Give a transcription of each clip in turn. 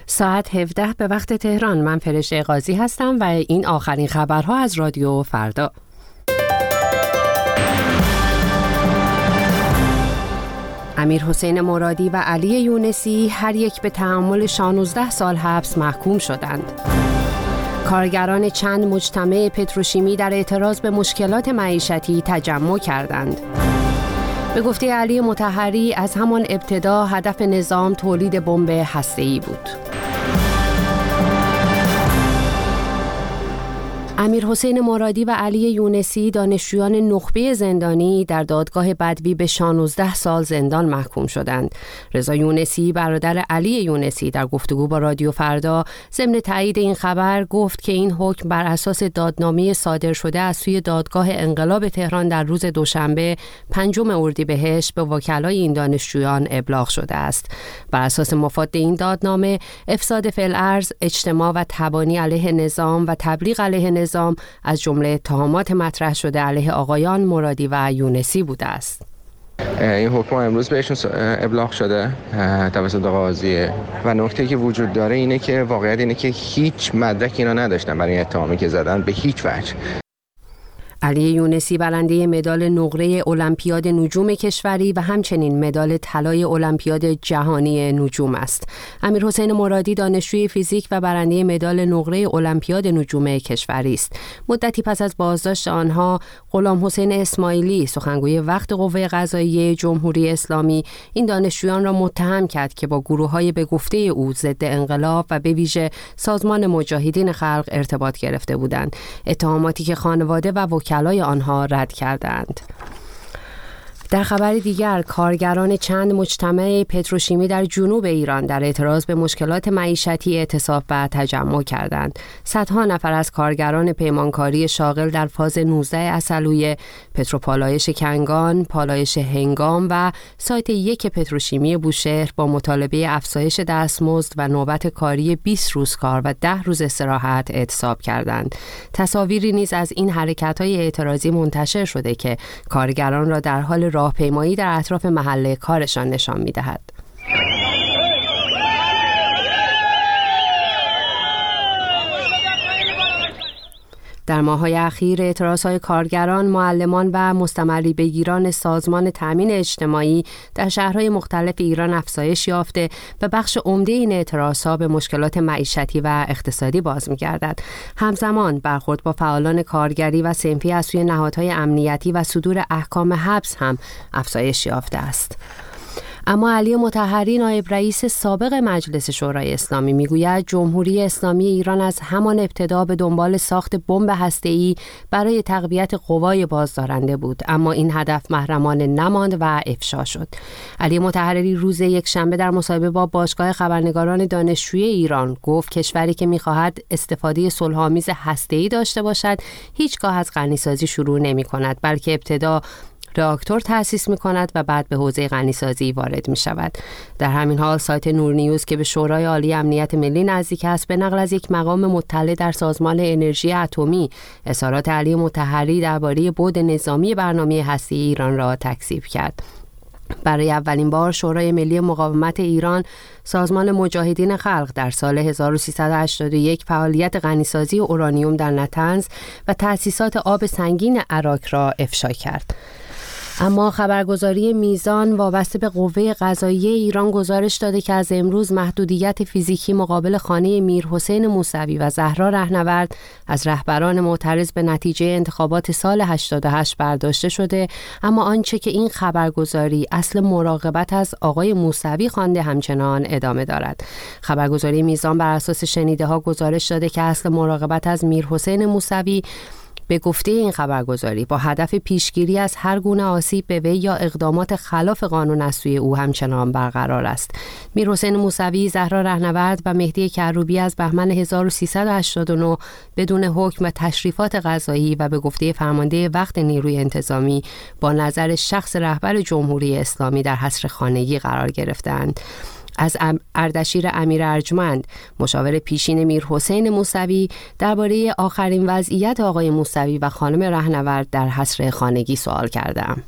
ساعت 17 به وقت تهران. من فرشته قاضی هستم و این آخرین خبرها از رادیو فردا. امیرحسین مرادی و علی یونسی هر یک به تحمل 16 سال حبس محکوم شدند. کارگران چند مجتمع پتروشیمی در اعتراض به مشکلات معیشتی تجمع کردند. به گفته علی مطهری از همان ابتدا هدف نظام تولید بمب هسته‌ای بود. امیرحسین مرادی و علی یونسی دانشجویان نخبه زندانی در دادگاه بدوی به 16 سال زندان محکوم شدند. رضا یونسی برادر علی یونسی در گفتگو با رادیو فردا ضمن تایید این خبر گفت که این حکم بر اساس دادنامه صادر شده از سوی دادگاه انقلاب تهران در روز دوشنبه 5 اردیبهشت به وکلای این دانشجویان ابلاغ شده است. بر اساس مفاد این دادنامه افساد فی‌الارض، اجتماع و تبانی علیه نظام و تبلیغ علیه نظام از جمله اتهامات مطرح شده علیه آقایان مرادی و یونسی بوده است. این حکم امروز بهشون ابلاغ شده توسط قاضی و نکته که وجود داره اینه که واقعیت اینه که هیچ مدرکی اینا نداشتن برای اتهامی که زدن به هیچ وجه. علی یونسی برنده مدال نقره المپیاد نجوم کشوری و همچنین مدال طلای المپیاد جهانی نجوم است. امیرحسین مرادی دانشجوی فیزیک و برنده مدال نقره المپیاد نجوم کشوری است. مدتی پس از بازداشت آنها، غلامحسین اسماعیلی سخنگوی وقت قوه قضاییه جمهوری اسلامی این دانشجویان را متهم کرد که با گروه‌های به گفته او ضد انقلاب و به ویژه سازمان مجاهدین خلق ارتباط گرفته بودند. اتهاماتی که خانواده و وکلای آنها رد کردند. در خبر دیگر، کارگران چند مجتمع پتروشیمی در جنوب ایران در اعتراض به مشکلات معیشتی اعتصاب و تجمع کردند. صدها نفر از کارگران پیمانکاری شاغل در فاز 19 عسلویه، پتروپالایش کنگان، پالایش هنگام و سایت 1 پتروشیمی بوشهر با مطالبه افزایش دستمزد و نوبت کاری 20 روز کار و 10 روز استراحت اعتصاب کردند. تصاویری نیز از این حرکت‌های اعتراضی منتشر شده که کارگران را در حال راهپیمایی در اطراف محل کارشان نشان می‌دهد. در ماه‌های اخیر اعتراضهای کارگران، معلمان و مستمری بگیران سازمان تأمین اجتماعی در شهرهای مختلف ایران افزایش یافته و بخش عمده این اعتراضها به مشکلات معیشتی و اقتصادی باز می‌گردد. همزمان برخورد با فعالان کارگری و صنفی از سوی نهادهای امنیتی و صدور احکام حبس هم افزایش یافته است. اما علی مطهری نایب رئیس سابق مجلس شورای اسلامی میگوید جمهوری اسلامی ایران از همان ابتدا به دنبال ساخت بمب هسته‌ای برای تقویت قوای بازدارنده بود، اما این هدف محرمانه نماند و افشا شد. علی مطهری روز یکشنبه در مصاحبه با باشگاه خبرنگاران دانشجویی ایران گفت کشوری که می‌خواهد استفاده صلح‌آمیز هسته‌ای داشته باشد هیچگاه از غنیسازی شروع نمی‌کند، بلکه ابتدا راکتور تأسیس می‌کند و بعد به حوزه غنیسازی وارد می‌شود. در همین حال سایت نور نیوز که به شورای عالی امنیت ملی نزدیک است به نقل از یک مقام مطلع در سازمان انرژی اتمی اظهارات علی مطهری درباره بعد نظامی برنامه هسته‌ای ایران را تکذیب کرد. برای اولین بار شورای ملی مقاومت ایران، سازمان مجاهدین خلق در سال 1381 فعالیت غنیسازی اورانیوم در نطنز و تأسیسات آب سنگین عراق را افشا کرد. اما خبرگزاری میزان وابسته به قوه قضاییه ایران گزارش داده که از امروز محدودیت فیزیکی مقابل خانه میرحسین موسوی و زهرا رهنورد از رهبران معترض به نتیجه انتخابات سال 88 برداشته شده، اما آنچه که این خبرگزاری اصل مراقبت از آقای موسوی خوانده همچنان ادامه دارد. خبرگزاری میزان بر اساس شنیده‌ها گزارش داده که اصل مراقبت از میرحسین موسوی به گفته این خبرگزاری با هدف پیشگیری از هر گونه آسیب به وی یا اقدامات خلاف قانون از سوی او همچنان برقرار است. میرحسین موسوی، زهرا رهنورد و مهدی کروبی از بهمن 1389 بدون حکم و تشریفات قضایی و به گفته فرمانده وقت نیروی انتظامی با نظر شخص رهبر جمهوری اسلامی در حصر خانگی قرار گرفتند. از اردشیر امیر ارجمند، مشاور پیشین میرحسین موسوی، درباره آخرین وضعیت آقای موسوی و خانم رهنورد در حصر خانگی سوال کردم.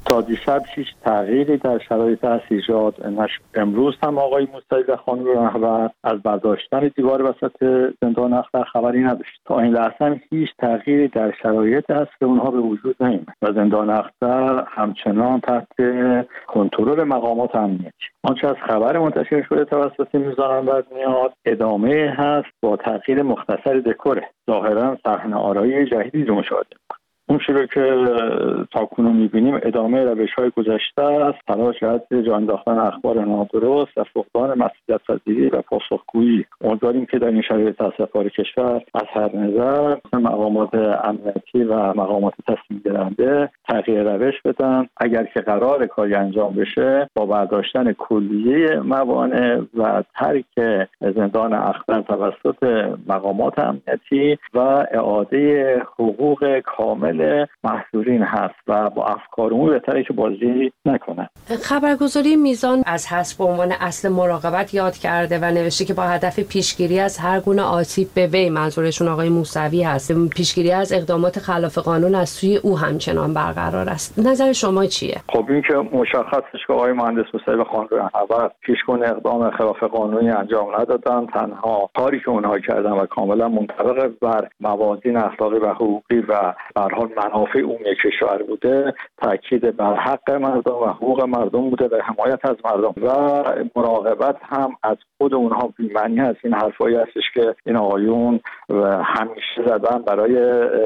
تا دیشب هیچ تغییری در شرایط هست ایجاد نشد. امروز هم آقای موسوی و خانم رهنورد از برداشتن دیوار وسط زندان اختر خبری نداشت. تا این لحظه هم هیچ تغییری در شرایط هست که اونها به وجود نیامد و زندان اختر همچنان تحت کنترل مقامات امنیتی. آنچه از خبر منتشر شده توسط میزان انورنیاد ادامه هست با تغییر مختصر دکوره. ظاهرا صحنه آرایی جدیدی رو مشاهده اون چیزی که تاکنون می‌بینیم ادامه روش‌های گذشته است، تلاش جهت جا انداختن اخبار نادرست و فقدان مسئولیت‌پذیری و پاسخگویی. امیدواریم که در این شرایط تاسف‌کار کشور از هر نظر مقامات امنیتی و مقامات تصمیم گیرنده تغییر روش بدن. اگر که قرار کاری انجام بشه با برداشتن کلیه موانع و ترک زندان اختر توسط مقامات امنیتی و اعاده حقوق کامل محصولین هست و با افکار اون بهتره که بازی نکنه. خبرگزاری میزان از حذف به عنوان اصل مراقبت یاد کرده و نوشته که با هدف پیشگیری از هر گونه آسیب به وی، منظورشون آقای موسوی هست، پیشگیری از اقدامات خلاف قانون از سوی او همچنان برقرار است. نظر شما چیه؟ خب این که مشخصش که آقای مهندس موسوی و خانم رهنورد پیشگونه اقدام خلاف قانونی انجام ندادن، تنها کاری که اونها کردن و کاملا منطبق بر موازین اخلاقی و حقوقی و به منافع عمومی کشور بوده، تاکید بر حق مردم و حقوق مردم بوده و حمایت از مردم و مراقبت هم از خود اونها. بی‌معنی هست این حرفایی هستش که این آقایون همیشه زدن برای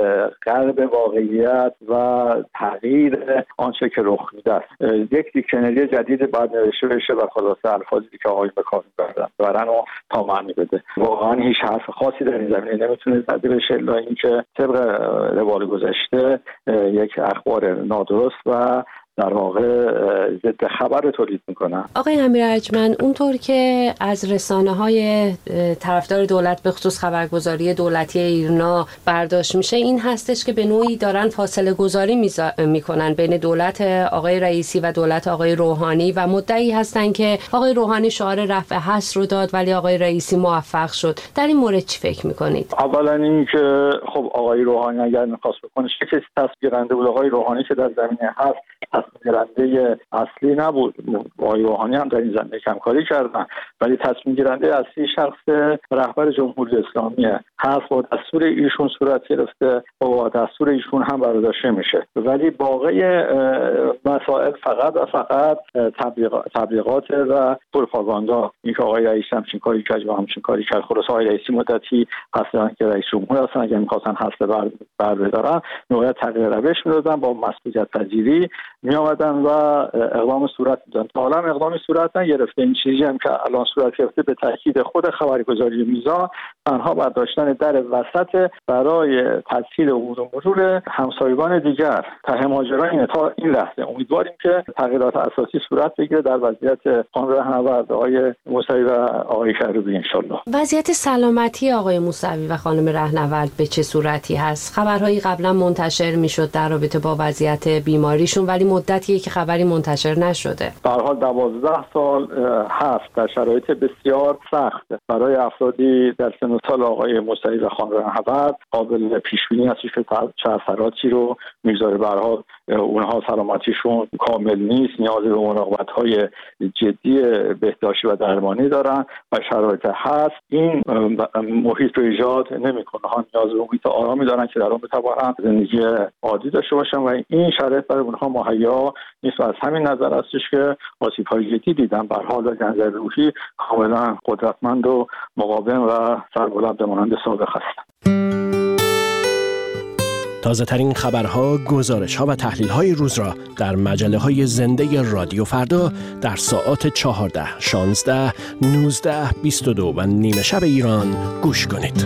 قلب واقعیت و تغییر آنچه که رخ میده است. یک دیکشنری جدید باید نوشته بشه و خلاصه الفاظی که آقایون به کار میبرن برن و تا معنی بده. واقعا هیچ حرف خاصی در این زمینه نمیتونه زده بشه الا اینکه طبق روال گذشته یک اخبار نادرست و در واقع ضد خبر تولید میکنن. آقای امیر ارجمند، اونطور که از رسانه‌های طرفدار دولت به خصوص خبرگزاری دولتی ایرنا برداشت میشه این هستش که به نوعی دارن فاصله گذاری میکنن بین دولت آقای رئیسی و دولت آقای روحانی و مدعی هستن که آقای روحانی شعار رفع حصر رو داد ولی آقای رئیسی موفق شد. در این مورد چی فکر میکنید؟ اولا این که خب آقای روحانی اگر می‌خواست بکنه چه کسی تصمیم گیرنده بود؟ آقای روحانی که در زمینه هست تصمیم گیرنده اصلی نبود. آقای روحانی هم در این زمینه کمکاری کردن ولی تصمیم گیرنده اصلی شخص رهبر جمهوری اسلامیه. هست با دستور ایشون صورت گرفته و با دستور ایشون هم برداشته میشه. ولی باقی مسائل فقط و فقط تبلیغات و پروپاگاندا. این که آقای رئیس همچین کاری کرد و همچین کاری کرد. خلاص آقای رئیسی مدتی هستن که رئیس جمهور هستن، اگه می‌خواستن هسته بر بدارن نوعیت تغییر روش میدادن، با مسئولیت پذیری می آمدن و اقدام صورت میدادن. تا حالا اقدامی صورت نگرفته. این چیزی هم که الان صورت گرفته به تاکید خود خبرگزاری میزان تنها برداشتن در وسط برای تسهیل عبور و مرور همسایگان دیگر ته ماجرا. تا این لحظه امیدواریم که تغییرات اساسی صورت بگیره در وضعیت خانم رهنورد، آقای موسوی و آقای کروبی ان شاءالله. وضعیت سلامتی آقای موسوی و خانم رهنورد به چه صورتی هست؟ خبرهایی قبلا منتشر میشد در رابطه با وضعیت بیماریشون ولی مدتیه که خبری منتشر نشده. به هر حال 12 سال هست در شرایط بسیار سخت برای افرادی در سن و سال آقای موسوی و خانم رهنورد. قابل پیش بینی است که چه اثراتی رو میذاره. به هر حال اونها سلامتیشون کامل نیست، نیاز به مراقبت‌های جدی بهداشتی و درمانی دارن و شرایط هست این محیط رو ایجاد نمی‌کنه. ها نیاز به محیط آرامی دارن که در اون بتوانن زندگی عادی داشته باشن و این شرایط برای اونها مهیا نیست و از همین نظر هستش که آسیب‌های جدی دیدن. به هر حال از نظر روحی کاملا قدرتمند و مقاوم و سربلند مانند سابق هستند. تازه ترین خبرها، گزارش‌ها و تحلیل‌های روز را در مجله‌های زنده رادیو فردا در ساعات 14، 16، 19، 22 و نیمه شب ایران گوش کنید.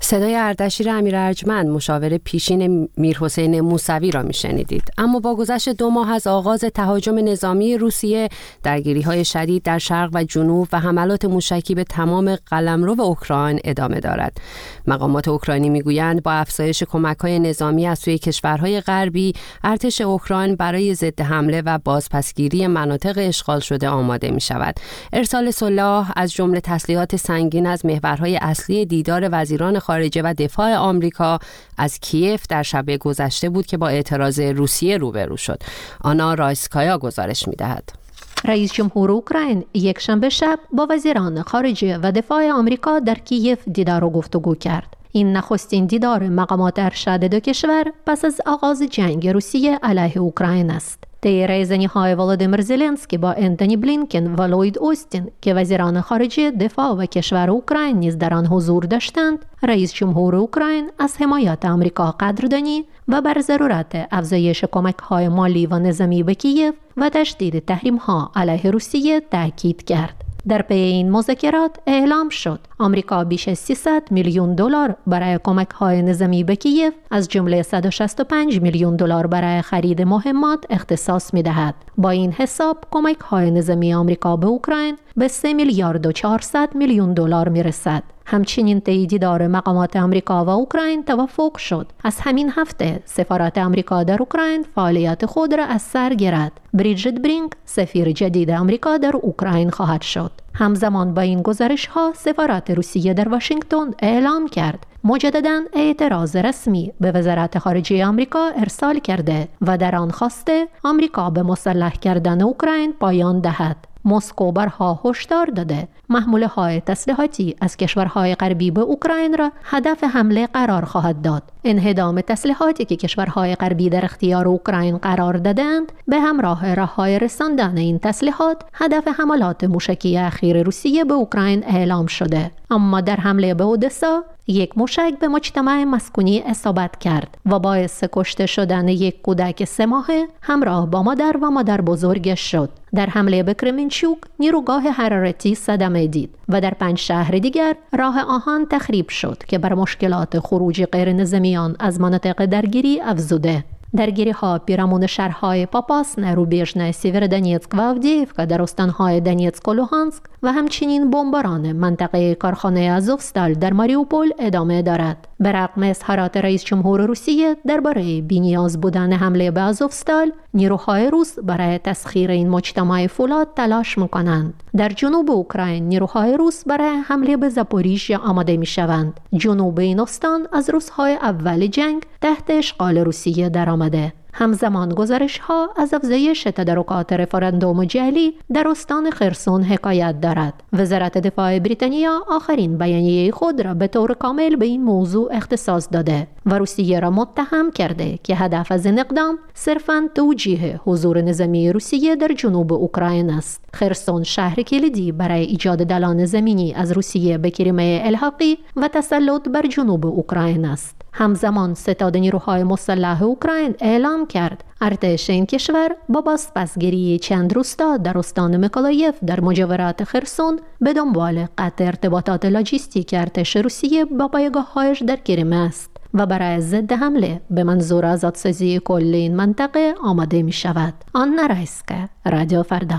صدای اردشیر امیر ارجمند مشاور پیشین میرحسین موسوی را میشنیدید. اما با گذشت 2 ماه از آغاز تهاجم نظامی روسیه، درگیری‌های شدید در شرق و جنوب و حملات موشکی به تمام قلمرو اوکراین ادامه دارد. مقامات اوکراینی میگویند با افزایش کمک‌های نظامی از سوی کشورهای غربی، ارتش اوکراین برای ضد حمله و بازپسگیری مناطق اشغال شده آماده می‌شود. ارسال سلاح از جمله تسلیحات سنگین از محورهای اصلی دیدار وزیران خارجه و دفاع آمریکا از کیف در شب گذشته بود که با اعتراض روسیه روبرو شد. آنا رایسکایا گزارش می‌دهد. رئیس جمهور اوکراین یک شنبه شب با وزیران خارجه و دفاع آمریکا در کیف دیدار و گفتگو کرد. این نخستین دیدار مقامات ارشد دو کشور پس از آغاز جنگ روسیه علیه اوکراین است. طی رایزنی‌های ولادیمیر زلنسکی با انتونی بلینکن و لوید اوستین که وزیران خارجه دفاع و کشور اوکراین نیز در آن حضور داشتند، رئیس جمهور اوکراین از حمایت آمریکا قدردانی و بر ضرورت افزایش کمک‌های مالی و نظامی به کیف و تشدید تحریم‌ها علیه روسیه تاکید کرد. در پی این مذاکرات اعلام شد آمریکا بیش از 300 میلیون دلار برای کمک‌های نظامی به کیف از جمله 165 میلیون دلار برای خرید مهمات اختصاص می‌دهد. با این حساب کمک‌های نظامی آمریکا به اوکراین به 3 میلیارد و 400 میلیون دلار می‌رسد. همچنین طی دیدار مقامات آمریکا و اوکراین توافق شد از همین هفته سفارت آمریکا در اوکراین فعالیت خود را از سر گیرد. بریجیت برینگ سفیر جدید آمریکا در اوکراین خواهد شد. همزمان با این گزارش‌ها سفارت روسیه در واشنگتن اعلام کرد مجدداً اعتراض رسمی به وزارت خارجه آمریکا ارسال کرده و در آن خواسته آمریکا به مسلح کردن اوکراین پایان دهد. مسکو برها هشدار داده محموله‌های تسلیحاتی از کشورهای غربی به اوکراین را هدف حمله قرار خواهد داد. انهدام تسلیحاتی که کشورهای غربی در اختیار اوکراین قرار دادند به همراه راه‌های رساندن این تسلیحات هدف حملات موشکی اخیر روسیه به اوکراین اعلام شده. اما در حمله به اودسا یک موشک به مجتمع مسکونی اصابت کرد و باعث کشته شدن یک کودک 3 ماهه همراه با مادر و مادر بزرگش شد. در حمله به کرمنچوک نیروگاه حرارتی صدمه دید و در 5 شهر دیگر راه آهن تخریب شد که بر مشکلات خروج غیر نظامیان از مناطق درگیری افزوده. درگیری‌ها پیرامون شهرهای پاپاسن، روبیژن، سیورودونیتسک و آودییفکا در استان‌های دونیتسک و لوهانسک و همچنین بمباران منطقه کارخانه آزوفستال در ماریوپول ادامه دارد. به رغم اظهارات رئیس جمهور روسیه درباره بی‌نیاز بودن حمله به آزوفستال، نیروهای روس برای تسخیر این مجتمع فولاد تلاش می‌کنند. در جنوب اوکراین نیروهای روس برای حمله به زاپوریژیا آماده می‌شوند. جنوب این استان از روزهای اول جنگ تحت اشغال روسیه درآمده. همزمان گزارش‌ها از افزایش تدارکات رفراندوم جعلی در استان خرسون حکایت دارد. وزارت دفاع بریتانیا آخرین بیانیه خود را به طور کامل به این موضوع اختصاص داده و روسیه را متهم کرده که هدف از این اقدام صرفاً توجیه حضور نظامی روسیه در جنوب اوکراین است. خرسون شهر کلیدی برای ایجاد دلان زمینی از روسیه به کریمه الحاقی و تسلط بر جنوب اوکراین است. همزمان ستاد نیروهای مسلح اوکراین اعلام کرد ارتش این کشور با بازپسگیری چند روستا در استان میکولایف در مجاورات خرسون به دنبال قطع ارتباطات لاجستیک ارتش روسیه با پایگاه‌هایش در کریمه است و برای ضد حمله به منظور آزادسازی کل این منطقه آماده می شود. آنا رایسکایا، رادیو فردا.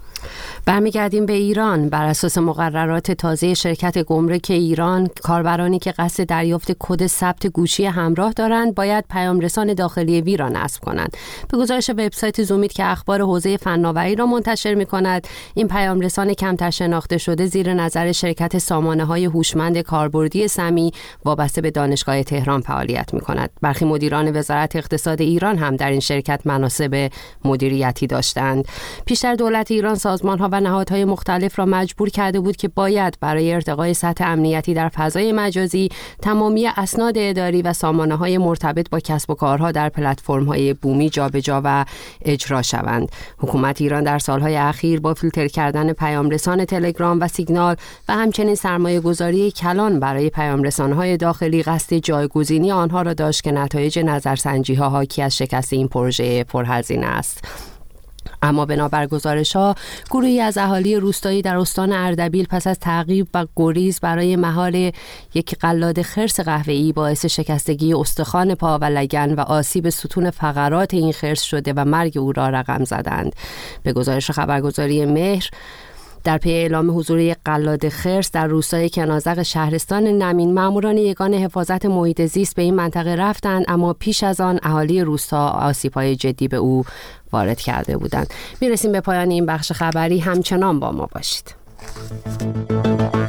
برمیگردیم به ایران. بر اساس مقررات تازه شرکت گمرک ایران، کاربرانی که قصد دریافت کد ثبت گوشی همراه دارند باید پیامرسان داخلی وی را نصب کنند. به گزارش وبسایت زومیت که اخبار حوزه فناوری را منتشر می‌کند، این پیامرسان کمتر شناخته شده زیر نظر شرکت سامانه‌های هوشمند کاربردی سمی وابسته به دانشگاه تهران فعالیت می‌کند. برخی مدیران وزارت اقتصاد ایران هم در این شرکت مناصب مدیریتی داشتند. پیشتر دولت ایران سازمان‌ها و نهادهای مختلف را مجبور کرده بود که باید برای ارتقای سطح امنیتی در فضای مجازی تمامی اسناد اداری و سامانه‌های مرتبط با کسب و کارها در پلتفرم‌های بومی جابجا و اجرا شوند. حکومت ایران در سالهای اخیر با فیلتر کردن پیامرسان تلگرام و سیگنال و همچنین سرمایه‌گذاری کلان برای پیامرسان‌های داخلی قصد جایگزینی آنها را داشت که نتایج نظرسنجی‌ها حاکی از شکست این پروژه پرهزینه است. اما بنابر گزارش‌ها گروهی از اهالی روستایی در استان اردبیل پس از تعقیب و گریز برای مهار یک قلاده خرس قهوه‌ای باعث شکستگی استخوان پا و لگن و آسیب ستون فقرات این خرس شده و مرگ او را رقم زدند. به گزارش خبرگزاری مهر، در پی اعلام حضور یک قلاده خرس در روستای کنازق شهرستان نمین، ماموران یگان حفاظت محیط زیست به این منطقه رفتند، اما پیش از آن اهالی روستا آسیب‌های جدی به او وارد کرده بودند. میرسیم به پایان این بخش خبری، همچنان با ما باشید.